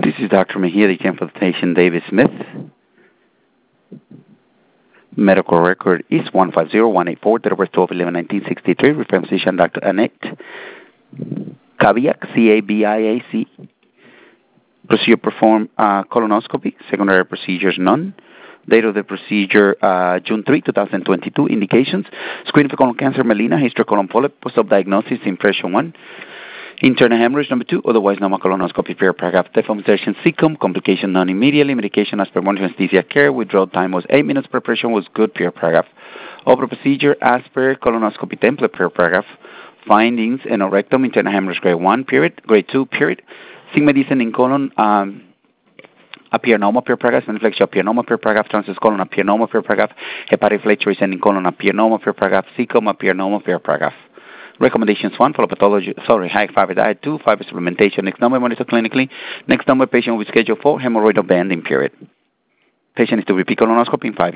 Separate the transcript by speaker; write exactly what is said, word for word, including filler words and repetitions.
Speaker 1: This is Doctor Mejia, the consultation David Smith. Medical record is one five zero one eight four, date of birth twelve eleven nineteen sixty-three. Reference physician Doctor Annette Cabiac, C A B I A C. Procedure performed uh, colonoscopy. Secondary procedures none. Date of the procedure uh, June third, twenty twenty-two. Indications: screening for colon cancer, melena, history colon polyp, post-op diagnosis, impression one. Internal hemorrhage number two, otherwise normal colonoscopy, fair paragraph, deformation, cecum, complication non immediately, medication as per monitoring anesthesia care, withdrawal time was eight minutes, preparation was good, fair paragraph. Open procedure as per colonoscopy template, fair paragraph. Findings, anorectum, internal hemorrhage grade one, period, grade two, period. Sigma descent in colon, um, apianoma, fair paragraph, inflection, apianoma, fair paragraph, transverse colon, apianoma, fair paragraph, hepatic fletcher descending colon, apianoma, fair paragraph, cecum, apianoma, fair paragraph. Recommendations: one, follow pathology, sorry, high fiber diet. Two, fiber supplementation. Next number, monitor clinically. Next number, patient will be scheduled for hemorrhoidal banding period. Patient is to repeat colonoscopy in five